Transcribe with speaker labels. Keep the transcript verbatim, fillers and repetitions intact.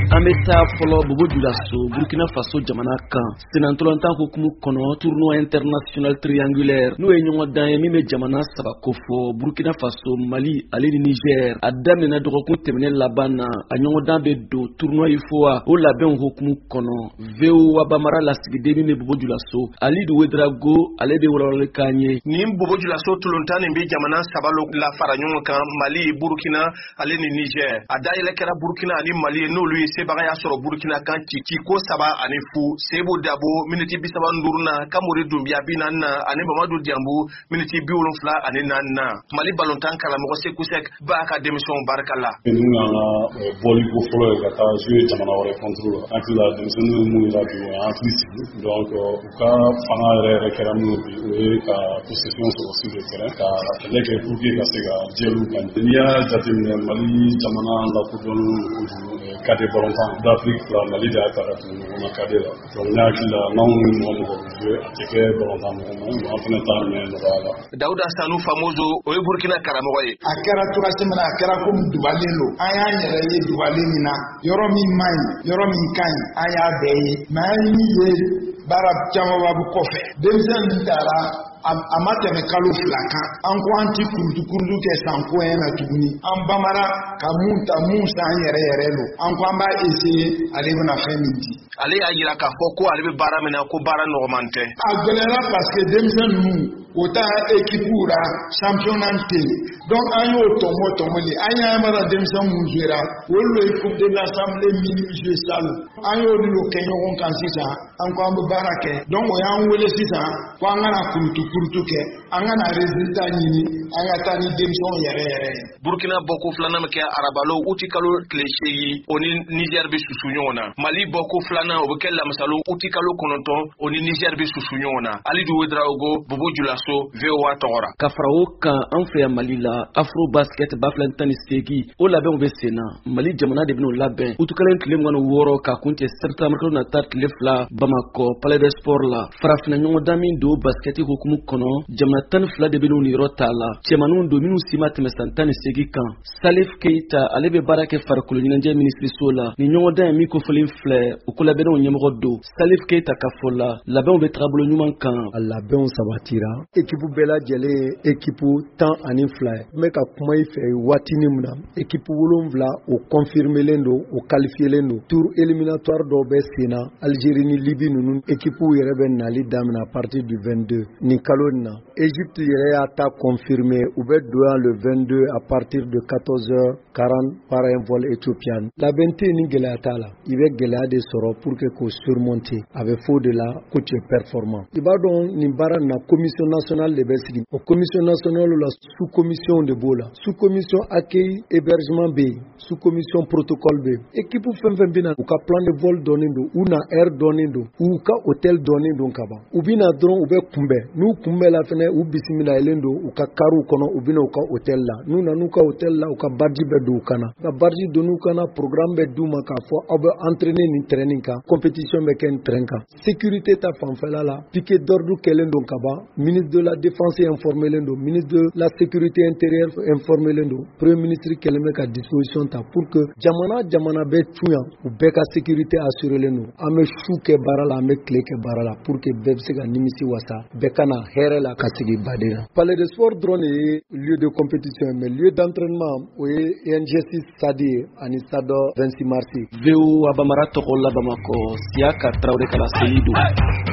Speaker 1: An bɛ taa fɔlɔ Bobo Dioulasso Burkina Faso jamana kan senantolantan hukumu kɔnɔ tournoi international triangulaire n'o ye ɲɔgɔn dan ye min bɛ jamana saba kofɔ Burkina Faso, Mali ale ni Niger. A daminɛ dɔgɔkun tɛmɛnen laban na a ɲɔgɔn dan bɛ don tournoi yi fois o labɛn hukumu kɔnɔ. V O Wabamara lasigiden min bɛ Bobo Dioulasso Alidu Ouedraogo ale bɛ walawalekan ye.
Speaker 2: Nin Bobo Dioulasso tulontan nin bɛ jamana saba la fara ɲɔgɔn kan Mali, Burkina ale ni Niger. A dayɛlɛ kɛra Burkina ani Mali n'olu ye sebaga y'a sɔrɔ Burkina kan ci ci ko saba ani fu. Sebo Dabo miniti bisaba nduruna, Kamori Doumbia binanna ani Mamadou Diambo miniti bi wolonfila ani nanna. Mali balontan karamɔgɔ Sekou Sek ba ka démission barkala.
Speaker 3: Nous avons boli ko fɔlɔ ye ka taa jouer jamana wɛrɛ contre la. An tila denmisɛnninw mun yira bi o y'an fili donc u ka fanga yɛrɛ yɛrɛ kɛra min bi o ye ka possession sɔrɔ sur le terrain ka kɛlɛ kɛ pour que ka se ka jɛlu kan. N'i y'a jateminɛ Mali jamana lakodɔnnen kojugu kade balontan d'Afrique la Mali de y'a ta ka tugu ɲɔgɔn na kade la. Donc ne hakili la n'anw ni mɔgɔ mɔgɔ bɛ jouer a tɛ kɛ balontan mɔgɔ ma an fana t'a mɛn nɔgɔya la.
Speaker 2: Dawuda Sanu Famoso o ye Burkina karamɔgɔ ye.
Speaker 4: A kɛra cogoya min na a kɛra komi dubalen don. An y'a yɛrɛ ye dubalen min na yɔrɔ min man ɲi yɔrɔ min ka ɲi an y'a bɛɛ ye mais an ye ye baara camanba bɛ kɔfɛ. Denmisɛnnin taara a ma tɛmɛ kalo fila kan an ko an ti kurutu kurutu kɛ san ko na tuguni an bamara ka mun ta mun san yɛrɛ yɛrɛ don an ko an b'a essayer ale bɛna fɛn min di.
Speaker 2: Ale y'a yira k'a fɔ ko ale bɛ baara min na ko baara nɔgɔman tɛ.
Speaker 4: A gɛlɛyara parce que denmisɛnnin ninnu o ta équipe la championnat tɛ donc an y'o tɔmɔ tɔmɔli an y'a mara denmisɛnnin minnu jouera olu ye coupe de l'assemblée mini jouer salle an y'olu kɛ ɲɔgɔn kan sisan an ko an bɛ baara kɛ donc o y'an wele sisan ko an kana kurutu kurutu kɛ an kana résultat ɲini an ka taa ni denmisɛnw yɛrɛ yɛrɛ ye.
Speaker 2: Burkina bɔko filanan bɛ kɛ arabalo uti kalo tile seegin o ni Niger bɛ susu ɲɔgɔn na. Mali bɔko filanan o bɛ kɛ lamisalo uti kalo kɔnɔntɔn o ni Niger bɛ susu ɲɔgɔn na. Alidu Ouedraogo, Bobo Dioulasso, V O A tɔgɔra.
Speaker 1: Ka fara o kan an fɛ yan Mali la Afro Basket ba filɛ tan ni seegin o labɛnw bɛ sen na. Mali jamana de bɛn'o labɛn utukalen tile mugan ni wɔɔrɔ ka kun cɛ septembre na taa tile fila Bamako Palais des Sports la. Farafinna ɲɔgɔn dan min don basket hukumu kɔnɔ jamana tan ni fila de bɛn'u ni yɔrɔ t'a la. Cɛmaninw don minnu si ma tɛmɛ san tan ni seegin kan. Salif Keita ale bɛ baara kɛ farikolo ɲɛnajɛ minisiriso la. Ni ɲɔgɔn dan ye min kofɔlen filɛ u ko labɛnw ɲɛmɔgɔ don. Salif Keita ka fɔ la labɛnw bɛ taabolo ɲuman kan.
Speaker 5: A labɛnw sabatira équipe bɛɛ lajɛlen ye équipe tan ani fila ye. N bɛ ka kuma i fɛ waatinin min na équipe wolonwula o confirmelen don o qualifielen don. Tour éliminatoire dɔw bɛ sen na Algérie ni Libye ninnu équipe yɛrɛ bɛ nali daminɛ à partir du vingt-deux nin kalo in na. Égypte yɛrɛ y'a ta confirmé u bɛ don le vingt-deux à partir de quatorze heures quarante par un vol éthiopien. Labɛn tɛ ni gɛlɛya t'a la i bɛ gɛlɛya de sɔrɔ pour que k'o surmonter a bɛ fɔ de la ko tu es performant. I b'a dɔn nin baara na commission nationale de bɛ sigi o commission nationale la sous commission de b'o la sous commission accueil hébergement bɛ yen sous commission protocole bɛ yen équipe fɛn fɛn bɛ na u ka plan de vol dɔnnen don u na heure dɔnnen don u ka hôtel dɔnnen don ka ban u bɛ na dɔrɔn u bɛ kunbɛn n'u kunbɛn la fɛnɛ u bisimilalen don u ka kariw kɔnɔ u bɛ na u ka hôtel la n'u na n'u ka hôtel la u ka badge bɛ don u kana ka badge don n'u kana programme bɛ d'u ma k'a fɔ aw bɛ entraîner nin terrain kan compétition bɛ kɛ nin terrain kan sécurité ta fanfɛla la piquet d'ordre kɛlen don ka ban ministre de la défense informelen don ministre de la sécurité intérieure informelen don premier ministre kɛlen bɛ ka disposition ta pour que jamana jamana bɛ tuyan u bɛɛ ka sécurité assurelen don an bɛ su kɛ baara la an bɛ tile kɛ baara la pour que bɛɛ bɛ se ka nimisi wasa bɛɛ kana hɛrɛ la ka sigi baden na. Palais de sport dɔrɔn de ye lieu de compétition mais lieu d'entraînement o ye E N G six stade ye ani stade vingt-six mars.
Speaker 1: V O Wabamara tɔgɔ la Bamako Siaka Traoré Kala Seydou.